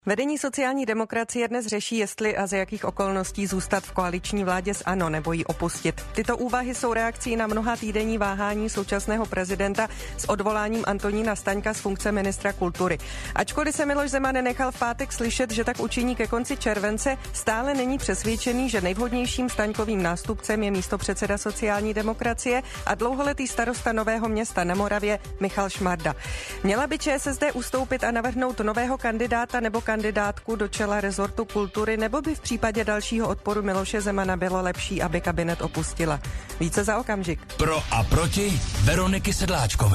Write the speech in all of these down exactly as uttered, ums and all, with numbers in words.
Vedení sociální demokracie dnes řeší, jestli a za jakých okolností zůstat v koaliční vládě s ANO nebo ji opustit. Tyto úvahy jsou reakcí na mnoha týdenní váhání současného prezidenta s odvoláním Antonína Staňka z funkce ministra kultury. Ačkoliv se Miloš Zeman nenechal v pátek slyšet, že tak učiní ke konci července, stále není přesvědčený, že nejvhodnějším Staňkovým nástupcem je místopředseda sociální demokracie a dlouholetý starosta Nového Města na Moravě Michal Šmarda. Měla by ČSSD ustoupit a navrhnout nového kandidáta nebo kandidátku do čela rezortu kultury, nebo by v případě dalšího odporu Miloše Zemana bylo lepší, aby kabinet opustila? Více za okamžik. Pro a proti Veroniky Sedláčkové.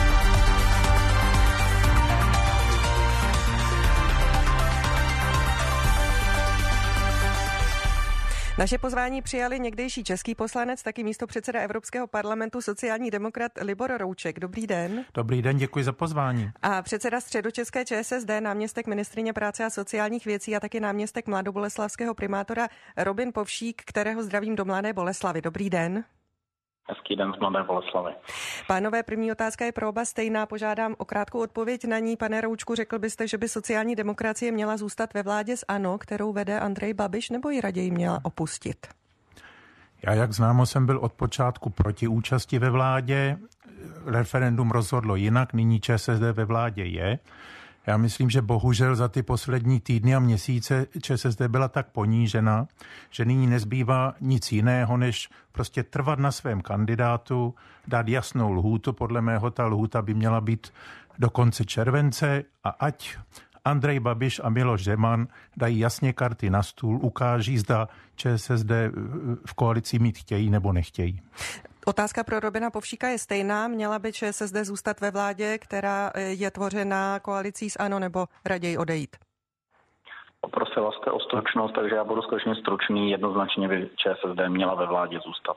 Naše pozvání přijali někdejší český poslanec, taky místopředseda Evropského parlamentu sociální demokrat Libor Rouček. Dobrý den. Dobrý den, děkuji za pozvání. A předseda středočeské ČSSD, náměstek ministryně práce a sociálních věcí a taky náměstek mladoboleslavského primátora Robin Povšík, kterého zdravím do Mladé Boleslavi. Dobrý den. Hezký den z Mladé Boleslavy. Pánové, první otázka je pro oba stejná. Požádám o krátkou odpověď na ní. Pane Roučku, řekl byste, že by sociální demokracie měla zůstat ve vládě s ANO, kterou vede Andrej Babiš, nebo ji raději měla opustit? Já, jak známo, jsem byl od počátku proti účasti ve vládě. Referendum rozhodlo jinak, nyní ČSSD ve vládě je. Já myslím, že bohužel za ty poslední týdny a měsíce ČSSD byla tak ponížena, že nyní nezbývá nic jiného, než prostě trvat na svém kandidátu, dát jasnou lhůtu. Podle mého ta lhůta by měla být do konce července a ať Andrej Babiš a Miloš Zeman dají jasně karty na stůl, ukáží, zda ČSSD v koalici mít chtějí nebo nechtějí. Otázka pro Robina Povšíka je stejná. Měla by ČSSD zůstat ve vládě, která je tvořena koalicí s ANO, nebo raději odejít? Poprosila jste o stručnost, takže já budu skutečně stručný. Jednoznačně by ČSSD měla ve vládě zůstat.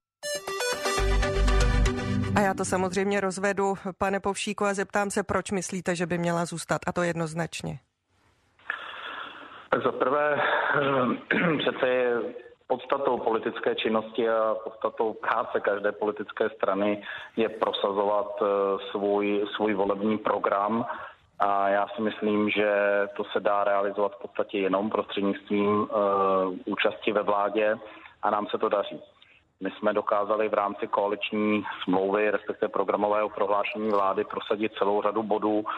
A já to samozřejmě rozvedu, pane Povšíku, a zeptám se, proč myslíte, že by měla zůstat, a to jednoznačně. Tak za prvé přece podstatou politické činnosti a podstatou práce každé politické strany je prosazovat svůj, svůj volební program. A já si myslím, že to se dá realizovat v podstatě jenom prostřednictvím uh, účasti ve vládě a nám se to daří. My jsme dokázali v rámci koaliční smlouvy, respektive programového prohlášení vlády, prosadit celou řadu bodů uh,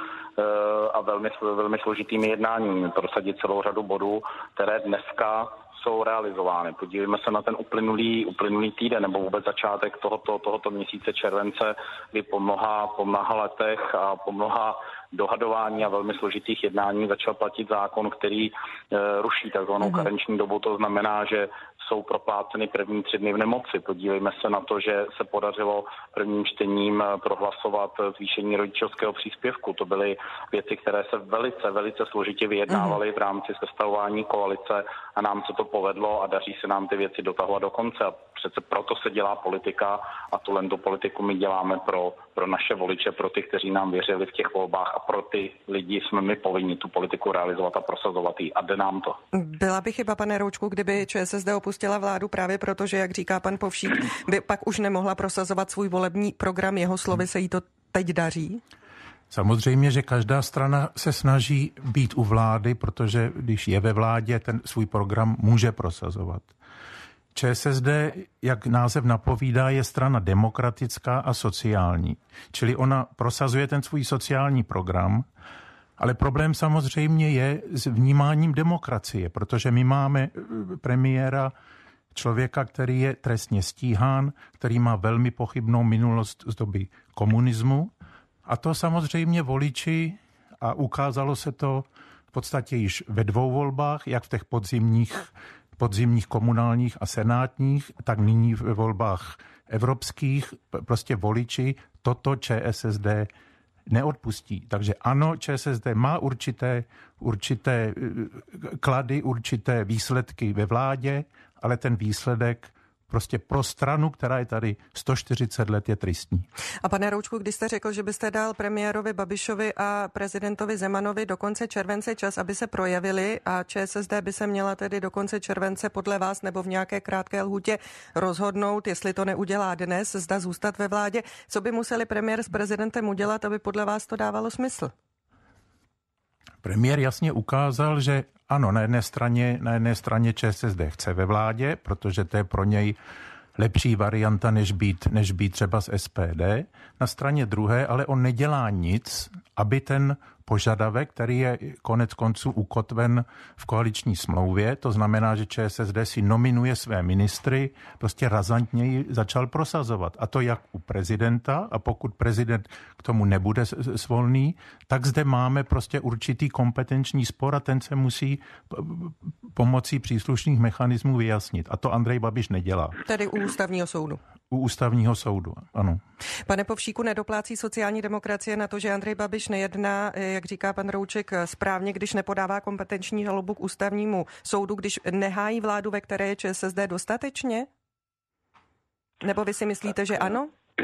a velmi, velmi složitými jednáními prosadit celou řadu bodů, které dneska jsou realizovány. Podívejme se na ten uplynulý, uplynulý týden nebo vůbec začátek tohoto, tohoto měsíce července, kdy po mnoha, po mnoha letech a po mnoha dohadování a velmi složitých jednání začal platit zákon, který e, ruší takzvanou karenční dobu. To znamená, že jsou propláceny první tři dny v nemoci. Podívejme se na to, že se podařilo prvním čtením prohlasovat zvýšení rodičovského příspěvku. To byly věci, které se velice, velice složitě vyjednávaly v rámci sestavování koalice a nám se to povedlo a daří se nám ty věci dotahovat do konce. A přece proto se dělá politika a tuhle politiku my děláme pro, pro naše voliče, pro ty, kteří nám věřili v těch volbách a pro ty lidi jsme my povinni tu politiku realizovat a prosazovat ji a jde nám to. Byla by chyba, pane Roučku, kdyby ČSSD opustila vládu právě proto, že, jak říká pan Povšík, by pak už nemohla prosazovat svůj volební program, jeho slovy se jí to teď daří? Samozřejmě, že každá strana se snaží být u vlády, protože když je ve vládě, ten svůj program může prosazovat. ČSSD, jak název napovídá, je strana demokratická a sociální. Čili ona prosazuje ten svůj sociální program, ale problém samozřejmě je s vnímáním demokracie, protože my máme premiéra, člověka, který je trestně stíhán, který má velmi pochybnou minulost z doby komunismu. A to samozřejmě voliči, a ukázalo se to v podstatě již ve dvou volbách, jak v těch podzimních, podzimních komunálních a senátních, tak nyní ve volbách evropských, prostě voliči toto ČSSD neodpustí. Takže ano, ČSSD má určité, určité klady, určité výsledky ve vládě, ale ten výsledek prostě pro stranu, která je tady sto čtyřicet let, je tristní. A pane Roučku, když jste řekl, že byste dal premiérovi Babišovi a prezidentovi Zemanovi do konce července čas, aby se projevili, a ČSSD by se měla tedy do konce července podle vás nebo v nějaké krátké lhůtě rozhodnout, jestli to neudělá dnes, zda zůstat ve vládě, co by museli premiér s prezidentem udělat, aby podle vás to dávalo smysl? Premiér jasně ukázal, že ano, na jedné straně, na jedné straně ČSSD chce ve vládě, protože to je pro něj lepší varianta, než být, než být třeba z S P D. Na straně druhé, ale on nedělá nic, aby ten požadavek, který je konec konců ukotven v koaliční smlouvě, to znamená, že ČSSD si nominuje své ministry, prostě razantněji začal prosazovat. A to jak u prezidenta, a pokud prezident k tomu nebude svolný, tak zde máme prostě určitý kompetenční spor a ten se musí pomocí příslušných mechanismů vyjasnit. A to Andrej Babiš nedělá. Tedy u ústavního soudu. U ústavního soudu, ano. Pane Povšíku, nedoplácí sociální demokracie na to, že Andrej Babiš nejedná, jak říká pan Rouček, správně, když nepodává kompetenční žalobu k ústavnímu soudu, když nehájí vládu, ve které je ČSSD dostatečně? Nebo vy si myslíte, že ano?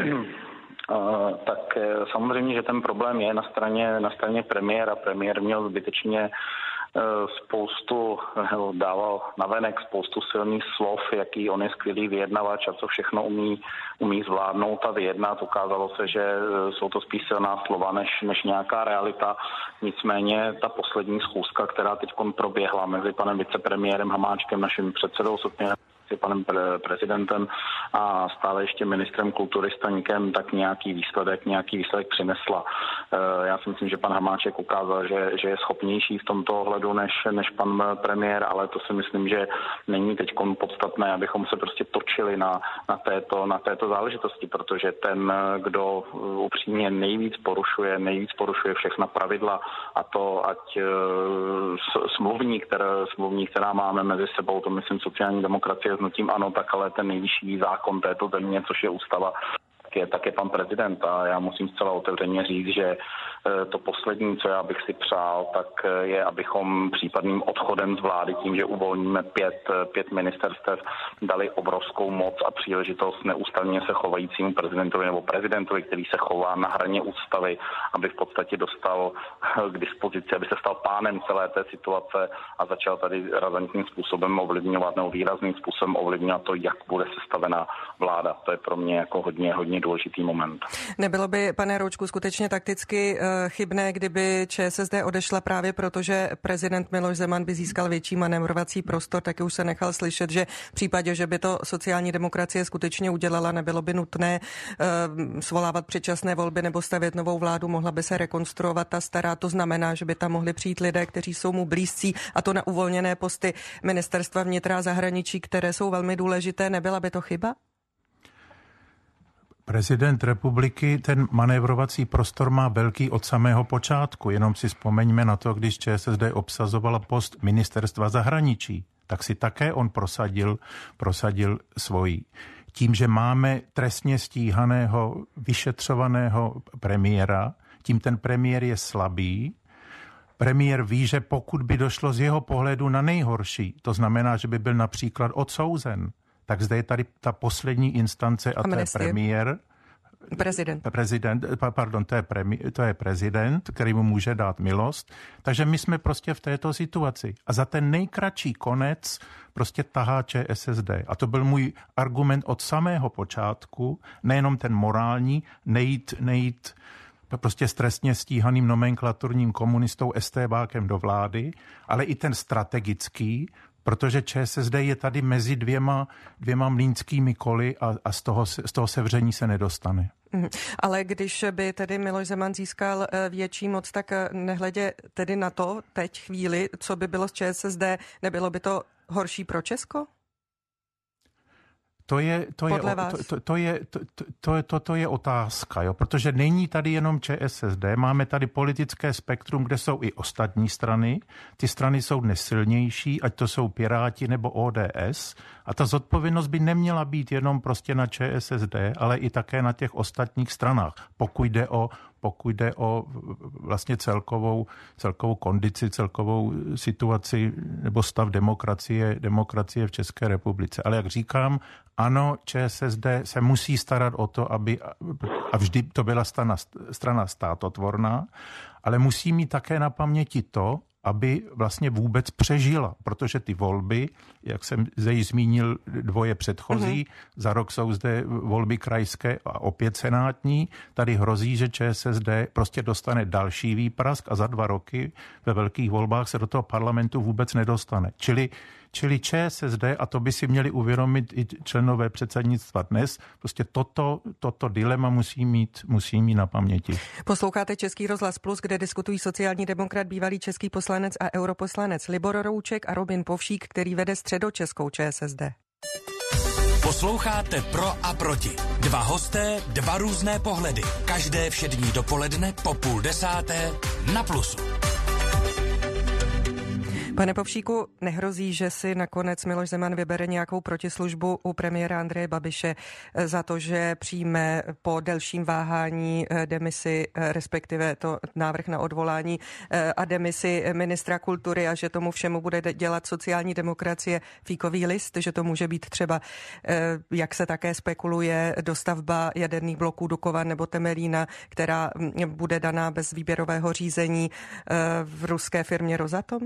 Uh, tak samozřejmě, že ten problém je na straně, na straně premiéra. Premiér měl zbytečně spoustu, dával navenek spoustu silných slov, jaký on je skvělý vyjednavač a co všechno umí, umí zvládnout a vyjednat. Ukázalo se, že jsou to spíš silná slova než, než nějaká realita. Nicméně ta poslední schůzka, která teď proběhla mezi panem vicepremiérem Hamáčkem, naším předsedou sociálního panem pre- prezidentem a stále ještě ministrem kultury Staňkem, tak nějaký výsledek, nějaký výsledek přinesla. E, já si myslím, že pan Hamáček ukázal, že, že je schopnější v tomto ohledu než, než pan premiér, ale to si myslím, že není teď podstatné, abychom se prostě točili na, na, této, na této záležitosti, protože ten, kdo upřímně nejvíc porušuje, nejvíc porušuje všechna pravidla a to, ať e, smluvní, které, smluvní, která máme mezi sebou, to myslím sociální demokracie s hnutím ANO, tak ale ten nejvyšší zákon této země, což je ústava, tak je, tak je pan prezident. A já musím zcela otevřeně říct, že to poslední, co já bych si přál, tak je, abychom případným odchodem z vlády tím, že uvolníme pět, pět ministerstev, dali obrovskou moc a příležitost neústavně se chovajícímu prezidentovi nebo prezidentovi, který se chová na hraně ústavy, aby v podstatě dostal k dispozici, aby se stal pánem celé té situace a začal tady razantním způsobem ovlivňovat nebo výrazným způsobem ovlivňovat to, jak bude sestavena vláda. To je pro mě jako hodně, hodně důležitý moment. Nebylo by, pane Roučku, skutečně takticky chybné, kdyby ČSSD odešla právě proto, že prezident Miloš Zeman by získal větší manévrovací prostor, taky už se nechal slyšet, že v případě, že by to sociální demokracie skutečně udělala, nebylo by nutné uh, svolávat předčasné volby nebo stavět novou vládu, mohla by se rekonstruovat ta stará. To znamená, že by tam mohli přijít lidé, kteří jsou mu blízcí, a to na uvolněné posty ministerstva vnitra a zahraničí, které jsou velmi důležité. Nebyla by to chyba? Prezident republiky ten manévrovací prostor má velký od samého počátku. Jenom si vzpomeňme na to, když ČSSD obsazovala post ministerstva zahraničí, tak si také on prosadil, prosadil svoji. Tím, že máme trestně stíhaného, vyšetřovaného premiéra, tím ten premiér je slabý. Premiér ví, že pokud by došlo z jeho pohledu na nejhorší, to znamená, že by byl například odsouzen, tak zde je tady ta poslední instance a to je premiér. Prezident. Prezident, pardon, to je, premi, to je prezident, který mu může dát milost. Takže my jsme prostě v této situaci. A za ten nejkratší konec prostě tahá ČSSD. A to byl můj argument od samého počátku, nejenom ten morální, nejít, nejít prostě s trestně stíhaným nomenklaturním komunistou estébákem do vlády, ale i ten strategický, protože ČSSD je tady mezi dvěma, dvěma mlýnskými koly a, a z toho, z toho sevření se nedostane. Ale když by tedy Miloš Zeman získal větší moc, tak nehledě tedy na to teď chvíli, co by bylo z ČSSD, nebylo by to horší pro Česko? To je, to je, to, to, to je, to, to, to, to je otázka, jo? Protože není tady jenom ČSSD, máme tady politické spektrum, kde jsou i ostatní strany. Ty strany jsou dnes silnější, ať to jsou Piráti nebo O D S. A ta zodpovědnost by neměla být jenom prostě na ČSSD, ale i také na těch ostatních stranách, pokud jde o pokud jde o vlastně celkovou, celkovou kondici, celkovou situaci nebo stav demokracie, demokracie v České republice. Ale jak říkám, ano, ČSSD se musí starat o to, aby, a vždy to byla strana, strana státotvorná, ale musí mít také na paměti to, aby vlastně vůbec přežila, protože ty volby, jak jsem zde již zmínil, dvoje předchozí, mm-hmm. za rok jsou zde volby krajské a opět senátní, tady hrozí, že ČSSD prostě dostane další výprask a za dva roky ve velkých volbách se do toho parlamentu vůbec nedostane. Čili Čili ČSSD, a to by si měli uvědomit i členové předsednictva dnes, prostě toto, toto dilema musí mít, musí mít na paměti. Posloucháte Český rozhlas Plus, kde diskutují sociální demokrat, bývalý český poslanec a europoslanec Libor Rouček a Robin Povšík, který vede středočeskou ČSSD. Posloucháte Pro a proti. Dva hosté, dva různé pohledy. Každé všední dopoledne po půl desáté na Plusu. Pane Povšíku, nehrozí, že si nakonec Miloš Zeman vybere nějakou protislužbu u premiéra Andreje Babiše za to, že přijme po delším váhání demisi, respektive to návrh na odvolání a demisi ministra kultury a že tomu všemu bude dělat sociální demokracie fíkový list, že to může být třeba, jak se také spekuluje, dostavba jaderných bloků Dukovan nebo Temelína, která bude daná bez výběrového řízení v ruské firmě Rosatom?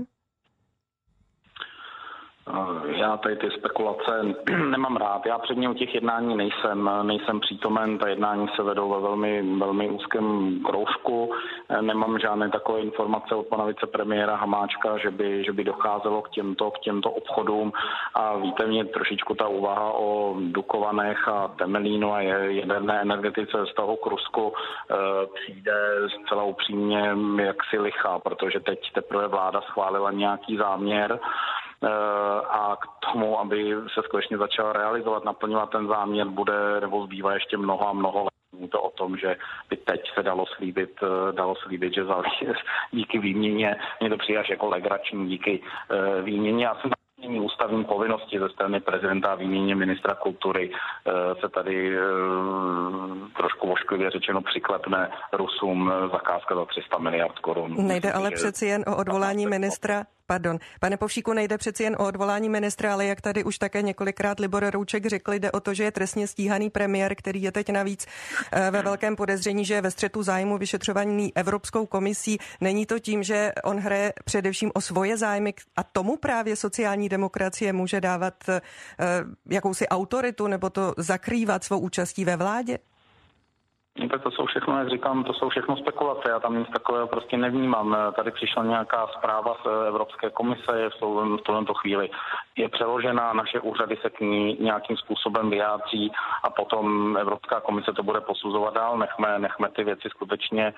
Já tady ty spekulace nemám rád. Já předně u těch jednání nejsem, nejsem přítomen. Ta jednání se vedou ve velmi, velmi úzkém kroužku. Nemám žádné takové informace od pana vicepremiéra Hamáčka, že by, že by docházelo k těmto, k těmto obchodům. A víte, mě trošičku ta úvaha o Dukovanech a Temelínu a jaderné energetice z toho k Rusku přijde zcela upřímně jaksi lichá, protože teď teprve vláda schválila nějaký záměr a k tomu, aby se skutečně začal realizovat, naplňovat ten záměr, bude nebo zbývá ještě mnoho a mnoho let. Není to o tom, že by teď se dalo slíbit, dalo slíbit, že za, díky výměně, mě to přijde až jako legrační, díky výměně. Já jsem ústavní povinnosti ze strany prezidenta a výměně ministra kultury se tady trošku vošklivě řečeno přiklepne Rusům zakázka za tři sta miliard korun. Nejde ale přeci jen o odvolání ministra. Pardon. Pane Povšíku, nejde přeci jen o odvolání ministra, ale jak tady už také několikrát Libor Rouček řekl, jde o to, že je trestně stíhaný premiér, který je teď navíc ve velkém podezření, že je ve střetu zájmu vyšetřovaný Evropskou komisí. Není to tím, že on hraje především o svoje zájmy a tomu právě sociální demokracie může dávat jakousi autoritu nebo to zakrývat svou účastí ve vládě? Tak to jsou všechno, jak říkám, to jsou všechno spekulace, já tam nic takového prostě nevnímám. Tady přišla nějaká zpráva z Evropské komise, v tomto chvíli je přeložena, naše úřady se k ní nějakým způsobem vyjádří a potom Evropská komise to bude posuzovat dál. Nechme, nechme ty věci skutečně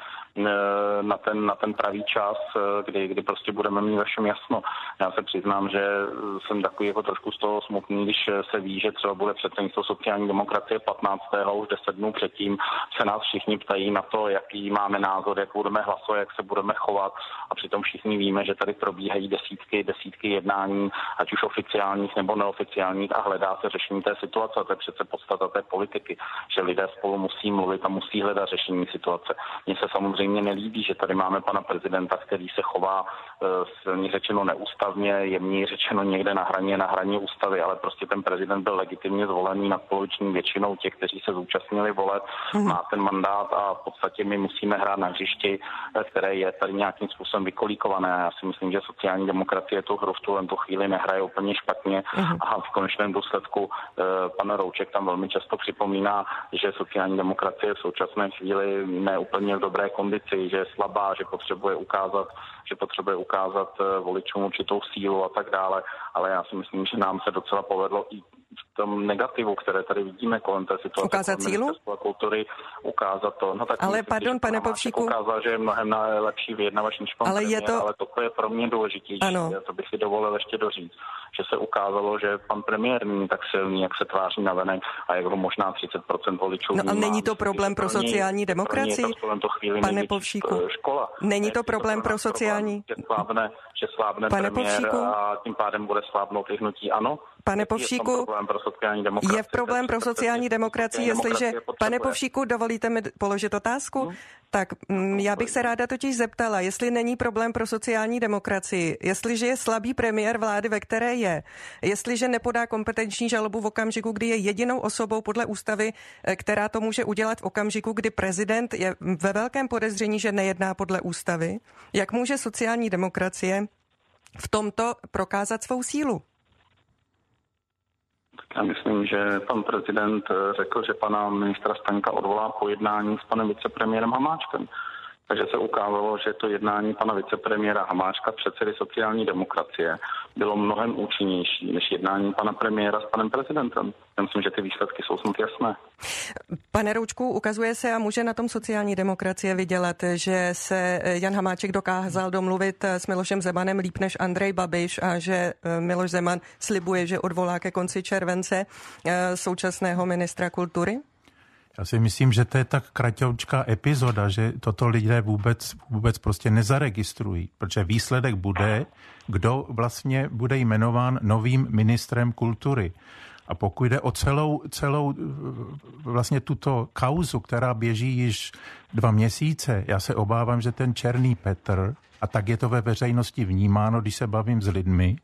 na ten, na ten pravý čas, kdy, kdy prostě budeme mít ve všem jasno. Já se přiznám, že jsem takový jako trošku z toho smutný, když se ví, že třeba bude předsednictvo sociální demokracie patnáctého už deset dnů předtím se nás všichni ptají na to, jaký máme názor, jak budeme hlasovat, jak se budeme chovat a přitom všichni víme, že tady probíhají desítky, desítky jednání, ať už oficiálních nebo neoficiálních a hledá se řešení té situace. A to je přece podstata té politiky, že lidé spolu musí mluvit a musí hledat řešení situace. Mně se samozřejmě nelíbí, že tady máme pana prezidenta, který se chová silně řečeno neústavně, jemně řečeno někde na hraně, na hraně ústavy, ale prostě ten prezident byl legitimně zvolený nadpoloviční většinou těch, kteří se zúčastnili voleb, má ten mandát a v podstatě my musíme hrát na hřišti, které je tady nějakým způsobem vykolíkované. Já si myslím, že sociální demokracie tu hru v tuto chvíli nehraje úplně špatně a v konečném důsledku pan Rouček tam velmi často připomíná, že sociální demokracie v současné chvíli ne úplně v dobré kondici, že je slabá, že potřebuje ukázat, že potřebuje ukázat voličům určitou sílu a tak dále, ale já si myslím, že nám se docela povedlo i v tom negativu, které tady vidíme kolem té situace. Ukázat sílu? Kultury, ukázat to. No, tak ale myslím, pardon, pane Povšíku. Ukázal, že je mnohem lepší vyjednavač než pan ale premiér, je to... ale toto je pro mě důležitější. Ano. To bych si dovolil ještě doříct, že se ukázalo, že pan premiér není tak silný, jak se tváří navenek a jak ho možná třicet procent voličů. No a není to problém pro sociální demokracii? Pane Povšíku. Škola. Není to problém pro sociální... Že slábne, že slábne premiér a tím pádem bude slábnout i hnutí ANO. Pane Povšíku, je problém pro sociální demokracii. Je v problém pro sociální demokracii, jestliže, pane Povšíku, dovolíte mi položit otázku? Hmm. Tak já bych se ráda totiž zeptala, jestli není problém pro sociální demokracii, jestliže je slabý premiér vlády, ve které je, jestliže nepodá kompetenční žalobu v okamžiku, kdy je jedinou osobou podle ústavy, která to může udělat v okamžiku, kdy prezident je ve velkém podezření, že nejedná podle ústavy, jak může sociální demokracie v tomto prokázat svou sílu? Já myslím, že pan prezident řekl, že pana ministra Staňka odvolá po jednání s panem vicepremiérem Hamáčkem. Takže se ukázalo, že to jednání pana vicepremiéra Hamáčka, předsedy sociální demokracie, bylo mnohem účinnější než jednání pana premiéra s panem prezidentem. Já myslím, že ty výsledky jsou snad jasné. Pane Roučku, ukazuje se a může na tom sociální demokracie vydělat, že se Jan Hamáček dokázal domluvit s Milošem Zemanem líp než Andrej Babiš a že Miloš Zeman slibuje, že odvolá ke konci července současného ministra kultury? Já si myslím, že to je tak kratoučká epizoda, že toto lidé vůbec, vůbec prostě nezaregistrují, protože výsledek bude, kdo vlastně bude jmenován novým ministrem kultury. A pokud jde o celou, celou vlastně tuto kauzu, která běží již dva měsíce, já se obávám, že ten Černý Petr, a tak je to ve veřejnosti vnímáno, když se bavím s lidmi,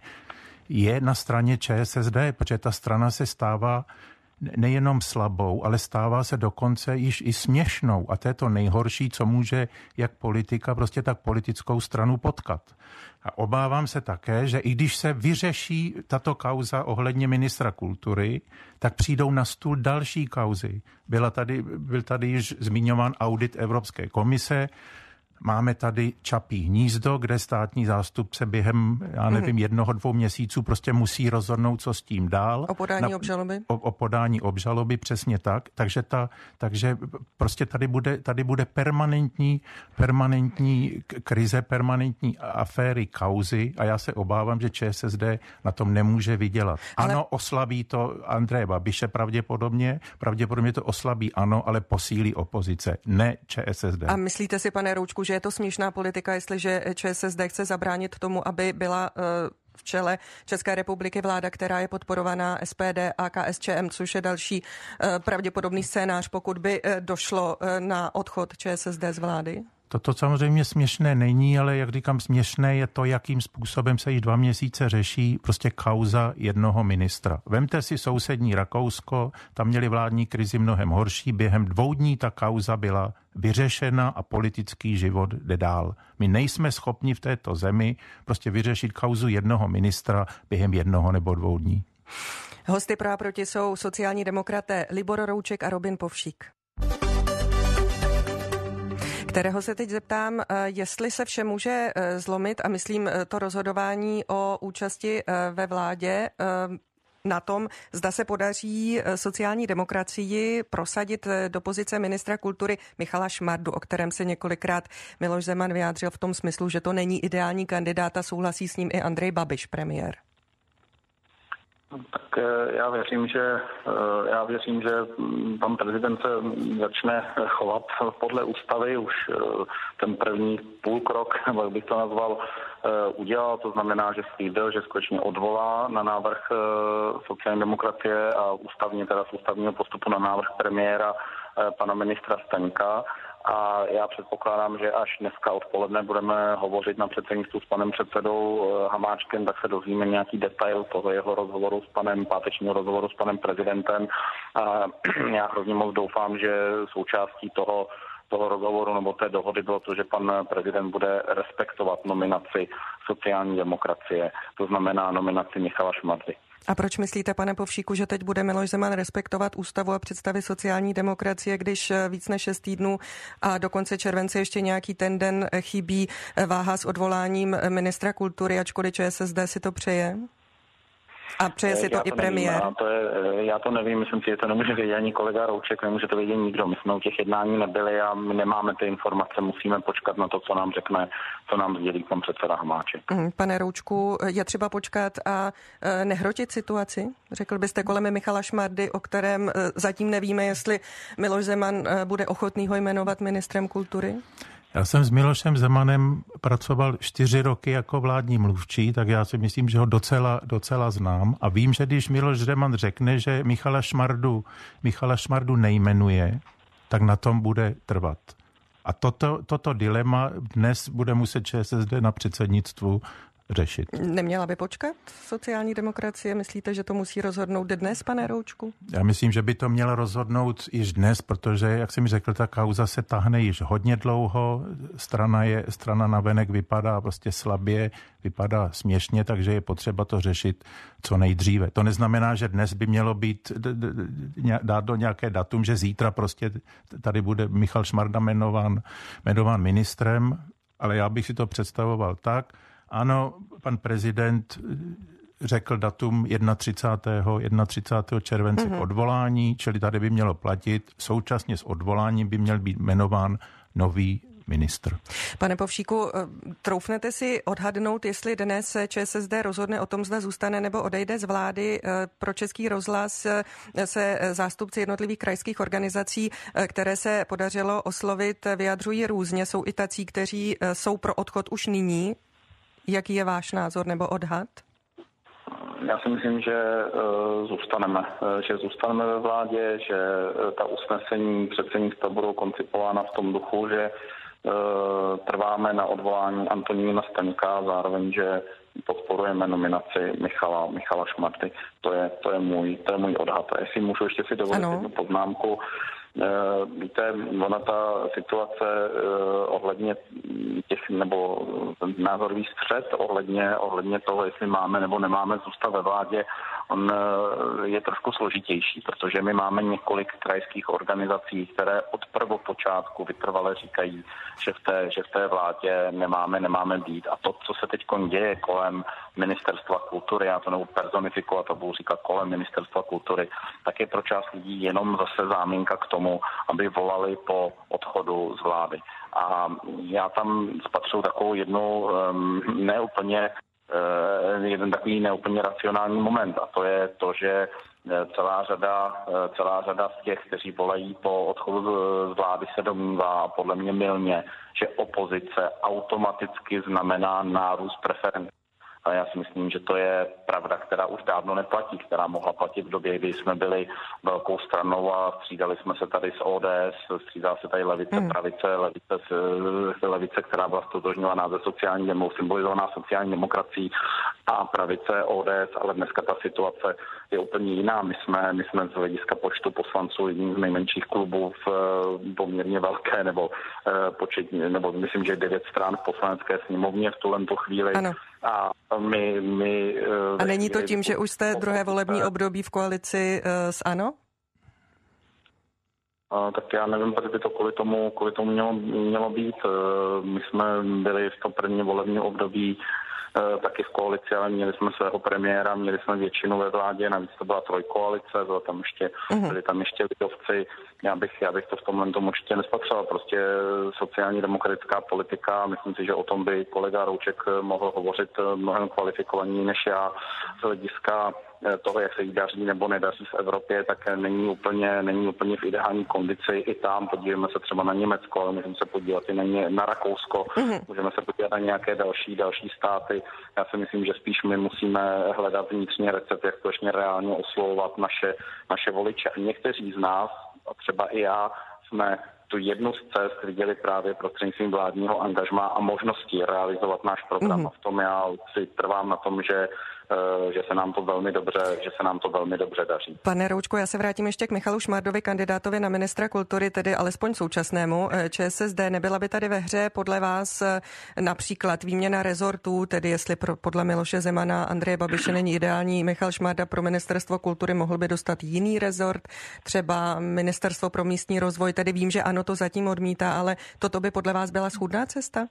je na straně ČSSD, protože ta strana se stává nejenom slabou, ale stává se dokonce již i směšnou. A to je to nejhorší, co může jak politika, prostě tak politickou stranu potkat. A obávám se také, že i když se vyřeší tato kauza ohledně ministra kultury, tak přijdou na stůl další kauzy. Byla tady, byl tady již zmiňován audit Evropské komise, máme tady Čapí hnízdo, kde státní zástupce během, já nevím, mm-hmm. jednoho, dvou měsíců prostě musí rozhodnout, co s tím dál. O podání Na, obžaloby? O, o podání obžaloby, přesně tak. Takže, ta, takže prostě tady bude, tady bude permanentní, permanentní krize, permanentní aféry, kauzy a já se obávám, že ČSSD na tom nemůže vydělat. Ale... Ano, oslabí to Andreje Babiše pravděpodobně, pravděpodobně to oslabí ano, ale posílí opozice, ne ČSSD. A myslíte si, pane Roučku, že je to směšná politika, jestliže ČSSD chce zabránit tomu, aby byla v čele České republiky vláda, která je podporovaná S P D a K S Č M, což je další pravděpodobný scénář, pokud by došlo na odchod ČSSD z vlády? Toto samozřejmě směšné není, ale jak říkám, směšné je to, jakým způsobem se již dva měsíce řeší prostě kauza jednoho ministra. Vemte si sousední Rakousko, tam měli vládní krizi mnohem horší, během dvou dní ta kauza byla vyřešena a politický život jde dál. My nejsme schopni v této zemi prostě vyřešit kauzu jednoho ministra během jednoho nebo dvou dní. Hosty pro a proti jsou sociální demokraté Libor Rouček a Robin Povšík, kterého se teď zeptám, jestli se vše může zlomit, a myslím to rozhodování o účasti ve vládě, na tom, zda se podaří sociální demokracii prosadit do pozice ministra kultury Michala Šmardu, o kterém se několikrát Miloš Zeman vyjádřil v tom smyslu, že to není ideální kandidát a souhlasí s ním i Andrej Babiš, premiér. Tak já věřím, že já věřím, že pan prezident se začne chovat podle ústavy. Už ten první půlkrok, nebo jak bych to nazval, udělal. To znamená, že slíbil, že skutečně odvolá na návrh sociální demokracie a ústavně, teda z ústavního postupu na návrh premiéra pana ministra Staňka. A já předpokládám, že až dneska odpoledne budeme hovořit na předsednictvu s panem předsedou Hamáčkem, tak se dozvíme nějaký detail toho jeho rozhovoru s panem, pátečního rozhovoru s panem prezidentem. A já hrozně moc doufám, že součástí toho, toho rozhovoru nebo té dohody bylo to, že pan prezident bude respektovat nominaci sociální demokracie, to znamená nominaci Michala Šmardy. A proč myslíte, pane Povšíku, že teď bude Miloš Zeman respektovat ústavu a představy sociální demokracie, když víc než šest týdnů a do konce července ještě nějaký ten den chybí, váha s odvoláním ministra kultury, ačkoliv ČSSD si to přeje? A přeje si to, to i premiér. Nevím, to je, já to nevím, myslím si, že to nemůže vědět ani kolega Rouček, nemůže to vědět nikdo. My jsme u těch jednání nebyli a my nemáme ty informace, musíme počkat na to, co nám řekne, co nám sdělí pan předseda Hamáček. Pane Roučku, je třeba počkat a nehrotit situaci? Řekl byste kolem Michala Šmardy, o kterém zatím nevíme, jestli Miloš Zeman bude ochotný ho jmenovat ministrem kultury? Já jsem s Milošem Zemanem pracoval čtyři roky jako vládní mluvčí, tak já si myslím, že ho docela, docela znám a vím, že když Miloš Zeman řekne, že Michala Šmardu, Michala Šmardu nejmenuje, tak na tom bude trvat. A toto, toto dilema dnes bude muset ČSSD na předsednictvu řešit. Neměla by počkat sociální demokracie? Myslíte, že to musí rozhodnout dnes, pane Roučku? Já myslím, že by to mělo rozhodnout již dnes, protože, jak jsem řekl, ta kauza se tahne již hodně dlouho. Strana, je, strana navenek vypadá prostě slabě, vypadá směšně, takže je potřeba to řešit co nejdříve. To neznamená, že dnes by mělo být dát do nějaké datum, že zítra prostě tady bude Michal Šmarda jmenován, jmenován ministrem, ale já bych si to představoval tak. Ano, pan prezident řekl datum třicátého července mm-hmm. k odvolání, čili tady by mělo platit. Současně s odvoláním by měl být jmenován nový ministr. Pane Povšíku, troufnete si odhadnout, jestli dnes ČSSD rozhodne o tom, zda zůstane nebo odejde z vlády? Pro Český rozhlas se zástupci jednotlivých krajských organizací, které se podařilo oslovit, vyjadřují různě. Jsou i tací, kteří jsou pro odchod už nyní. Jaký je váš názor nebo odhad? Já si myslím, že uh, zůstaneme, že zůstaneme ve vládě, že uh, ta usnesení předsednictva budou koncipována v tom duchu, že uh, trváme na odvolání Antonína Staňka, zároveň, že podporujeme nominaci Michala, Michala Šmardy. To je, to je můj, to je můj odhad. A jestli můžu ještě si dovolit jednu poznámku. Víte, ona ta situace uh, ohledně těch, nebo názorový střet ohledně, ohledně toho, jestli máme nebo nemáme zůstat ve vládě, on uh, je trošku složitější, protože my máme několik krajských organizací, které od prvopočátku vytrvale říkají, že v té, že v té vládě nemáme, nemáme být. A to, co se teď děje kolem Ministerstva kultury, já to nebudu personifikovat, to budu říkat kolem Ministerstva kultury, tak je pro část lidí jenom zase záminka k tomu, aby volali po odchodu z vlády. A já tam spatřuji takovou jednu um, neúplně, uh, jeden takový neúplně racionální moment, a to je to, že celá řada, celá řada z těch, kteří volají po odchodu z vlády, se domnívá, a podle mě mylně, že opozice automaticky znamená nárůst preferencí. Ale já si myslím, že to je pravda, která už dávno neplatí, která mohla platit v době, kdy jsme byli velkou stranou a střídali jsme se tady s O D S, střídala se tady levice, mm. pravice, levice, levice, která byla stotožňovaná ze sociální demo, symbolizovaná sociální demokracií, a pravice O D S, ale dneska ta situace je úplně jiná. My jsme, my jsme z hlediska počtu poslanců jedním z nejmenších klubů v poměrně velké, nebo početně, nebo myslím, že devět stran v poslanecké sněmovně v tuhle chvíli. Ano. A my, my, a není to tím, že už jste druhé volební období v koalici uh, s ANO? Uh, tak já nevím, proč by to kvůli tomu, kvůli tomu mělo, mělo být. Uh, my jsme byli v tom prvním volebním období uh, taky v koalici, ale měli jsme svého premiéra, měli jsme většinu ve vládě, navíc to byla trojkoalice, byla tam ještě, uh-huh. byli tam ještě lidovci. Já bych, já bych to v tomhle tomu určitě nespatřoval. Prostě sociálně demokratická politika, myslím si, že o tom by kolega Rouček mohl hovořit mnohem kvalifikovaněji než já. Z hlediska toho, jak se jí daří nebo nedaří v Evropě, tak není úplně, není úplně v ideální kondici i tam. Podívejme se třeba na Německo, ale můžeme se podívat i na, ně, na Rakousko, mm-hmm. můžeme se podívat na nějaké další, další státy. Já si myslím, že spíš my musíme hledat vnitřní recept, jak skutečně reálně oslovovat naše, naše voliče. A někteří z nás, a třeba i já, jsme tu jednu z cest viděli právě prostřednictvím vládního angažmá a možnosti realizovat náš program. Mm-hmm. A v tom já si trvám na tom, že že se nám to velmi dobře, že se nám to velmi dobře daří. Pane Roučku, já se vrátím ještě k Michalu Šmardovi, kandidátovi na ministra kultury, tedy alespoň současnému ČSSD. Nebyla by tady ve hře podle vás například výměna rezortů, tedy jestli pro, podle Miloše Zemana, Andreje Babiše není ideální Michal Šmarda pro ministerstvo kultury, mohl by dostat jiný rezort, třeba ministerstvo pro místní rozvoj, tedy vím, že ANO to zatím odmítá, ale toto by podle vás byla schůdná cesta?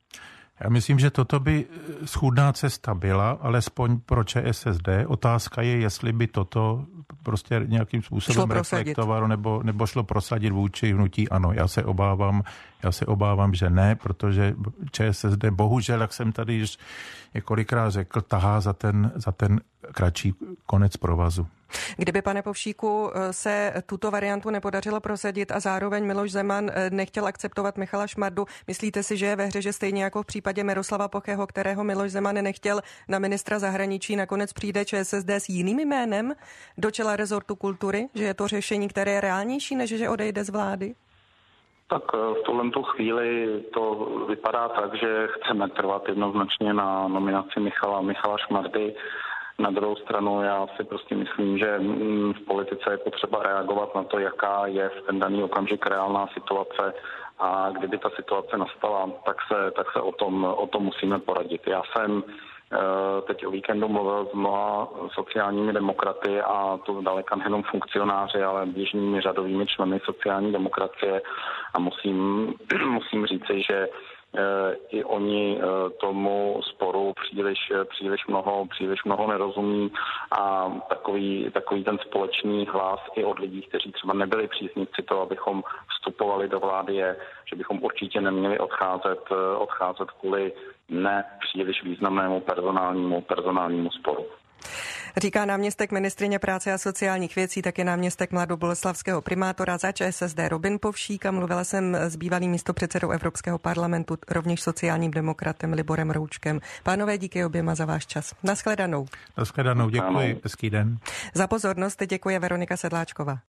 Já myslím, že toto by schůdná cesta byla, alespoň pro ČSSD. Otázka je, jestli by toto prostě nějakým způsobem reflektovalo nebo, nebo šlo prosadit vůči hnutí ANO. Já se obávám, já se obávám, že ne, protože ČSSD bohužel, jak jsem tady již několikrát řekl, tahá za ten, za ten kratší konec provazu. Kdyby, pane Povšíku, se tuto variantu nepodařilo prosadit a zároveň Miloš Zeman nechtěl akceptovat Michala Šmardu, myslíte si, že je ve hře, že stejně jako v případě Miroslava Pocheho, kterého Miloš Zeman nechtěl na ministra zahraničí, nakonec přijde ČSSD s jiným jménem do čela rezortu kultury, že je to řešení, které je reálnější, než že odejde z vlády? Tak v tuhle tu chvíli to vypadá tak, že chceme trvat jednoznačně na nominaci Michala, Michala Šmardy. Na druhou stranu já si prostě myslím, že v politice je potřeba reagovat na to, jaká je v ten daný okamžik reálná situace a kdyby ta situace nastala, tak se, tak se o tom, o tom musíme poradit. Já jsem teď o víkendu mluvil s mnoha sociálními demokraty a to zdaleka nejenom funkcionáři, ale běžnými řadovými členy sociální demokracie a musím, musím říci, že i oni tomu sporu příliš, příliš mnoho, příliš mnoho nerozumí a takový, takový ten společný hlas i od lidí, kteří třeba nebyli příznivci toho, abychom vstupovali do vlády, je, že bychom určitě neměli odcházet, odcházet kvůli ne příliš významnému personálnímu, personálnímu sporu. Říká náměstek ministryně práce a sociálních věcí, taky náměstek mladoboleslavského primátora za ČSSD Robin Povšík a mluvila jsem s bývalým místopředsedou Evropského parlamentu, rovněž sociálním demokratem Liborem Roučkem. Pánové, díky oběma za váš čas. Naschledanou. Naschledanou, děkuji, hezký den. Za pozornost děkuje Veronika Sedláčková.